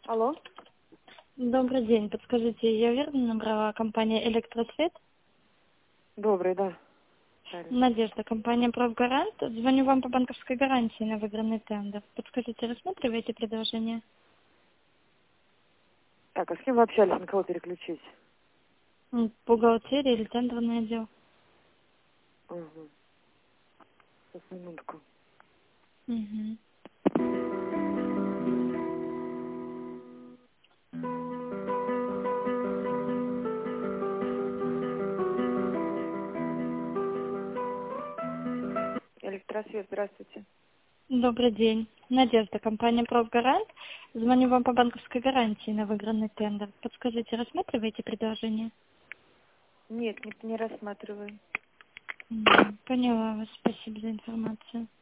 Алло. Добрый день. Подскажите, я верно набрала компания «Электросвет»? Добрый, да. Правильно. Надежда, компания «Профгарант». Звоню вам по банковской гарантии на выигранный тендер. Подскажите, рассматриваете предложение? Так, а с кем вы общались, на кого переключить? Бухгалтерия или тендерный отдел? Угу. Сейчас, минутку. Мгм. Электросвет, здравствуйте. Добрый день. Надежда, компания «Профгарант». Звоню вам по банковской гарантии на выигранный тендер. Подскажите, рассматриваете предложение? Нет, не рассматриваю. Поняла вас. Спасибо за информацию.